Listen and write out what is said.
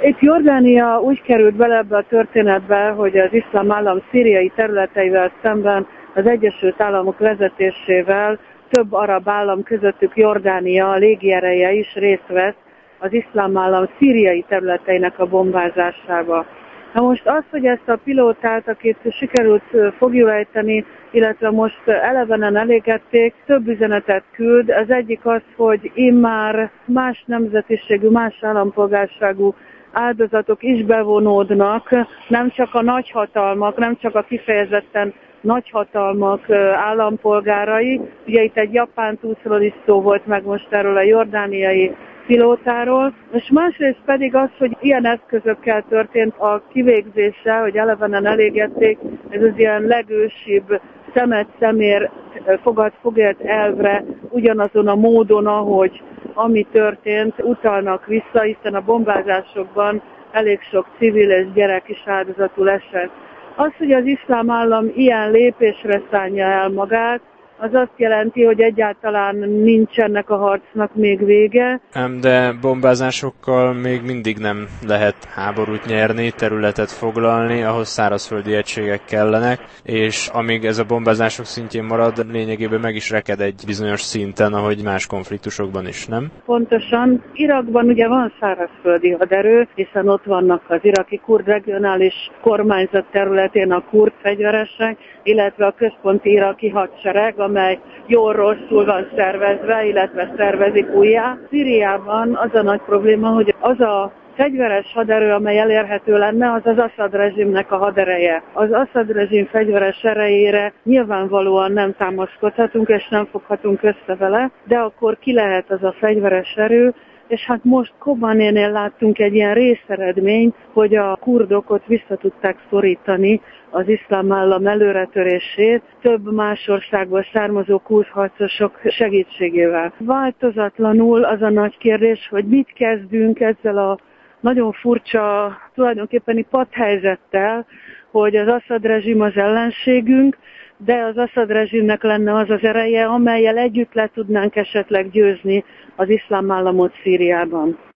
Itt Jordánia úgy került bele ebbe a történetbe, hogy az iszlám állam szíriai területeivel szemben az Egyesült Államok vezetésével több arab állam, közöttük Jordánia légiereje is részt vett az iszlám állam szíriai területeinek a bombázásába. Na most az, hogy ezt a pilótát, akit sikerült fogjulejteni, illetve most elevenen elégették, több üzenetet küld. Az egyik az, hogy immár más nemzetiségű, más állampolgárságú áldozatok is bevonódnak, nem csak a nagyhatalmak, nem csak a kifejezetten nagyhatalmak állampolgárai. Ugye itt egy japán túlszról is szó volt meg most erről a jordániai pilótáról, és másrészt pedig az, hogy ilyen eszközökkel történt a kivégzése, hogy elevenen elégették, ez az ilyen legősibb szemet szemér, fogad fogért elvre ugyanazon a módon, ahogy ami történt, utalnak vissza, hiszen a bombázásokban elég sok civil és gyerek is áldozatul esett. Az, hogy az iszlám állam ilyen lépésre szánja el magát, az azt jelenti, hogy egyáltalán nincs ennek a harcnak még vége. De bombázásokkal még mindig nem lehet háborút nyerni, területet foglalni, ahhoz szárazföldi egységek kellenek, és amíg ez a bombázások szintjén marad, lényegében meg is reked egy bizonyos szinten, ahogy más konfliktusokban is, nem? Pontosan. Irakban ugye van szárazföldi haderő, hiszen ott vannak az iraki kurd regionális kormányzat területén a kurd fegyveresek, illetve a központi iraki hadsereg, amely jól-rosszul van szervezve, illetve szervezik újjá. Szíriában az a nagy probléma, hogy az a fegyveres haderő, amely elérhető lenne, az az Assad rezsimnek a hadereje. Az Assad rezsim fegyveres erejére nyilvánvalóan nem támaszkodhatunk, és nem foghatunk össze vele, de akkor ki lehet az a fegyveres erő, és hát most Kobanénél láttunk egy ilyen részeredményt, hogy a kurdok ott vissza tudták szorítani az iszlám állam előretörését több más országból származó kurd harcosok segítségével. Változatlanul az a nagy kérdés, hogy mit kezdünk ezzel a nagyon furcsa, tulajdonképpeni patthelyzettel, hogy az Assad rezsim az ellenségünk, de az Assad rezsimnek lenne az az ereje, amellyel együtt le tudnánk esetleg győzni az iszlám államot Szíriában.